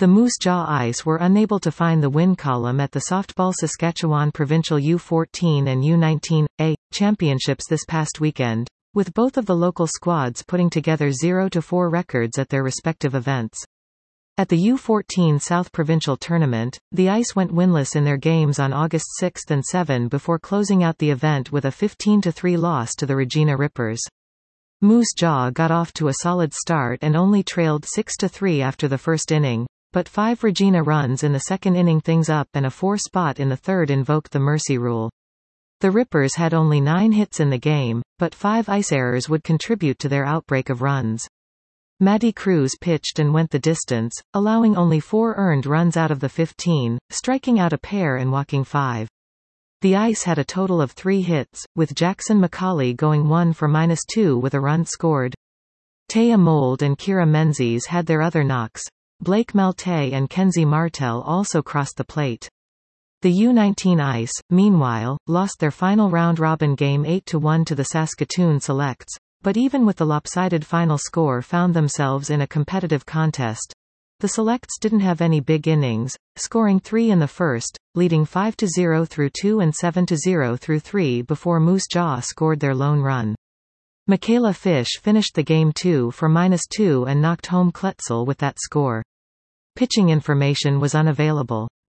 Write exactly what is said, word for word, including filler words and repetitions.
The Moose Jaw Ice were unable to find the win column at the Softball Saskatchewan Provincial U fourteen and U nineteen A championships this past weekend, with both of the local squads putting together zero to four records at their respective events. At the U fourteen South Provincial Tournament, the Ice went winless in their games on August sixth and seventh before closing out the event with a fifteen to three loss to the Regina Rippers. Moose Jaw got off to a solid start and only trailed six to three after the first inning, but five Regina runs in the second inning things up and a four spot in the third invoked the mercy rule. The Rippers had only nine hits in the game, but five ice errors would contribute to their outbreak of runs. Matty Cruz pitched and went the distance, allowing only four earned runs out of the fifteen, striking out a pair and walking five. The Ice had a total of three hits, with Jackson McCauley going one for minus two with a run scored. Taya Mold and Kira Menzies had their other knocks. Blake Malte and Kenzie Martel also crossed the plate. The U nineteen Ice, meanwhile, lost their final round-robin game eight to one to the Saskatoon Selects, but even with the lopsided final score found themselves in a competitive contest. The Selects didn't have any big innings, scoring three in the first, leading five to zero through two and seven to zero through three before Moose Jaw scored their lone run. Michaela Fish finished the game two for minus two and knocked home Kletzel with that score. Pitching information was unavailable.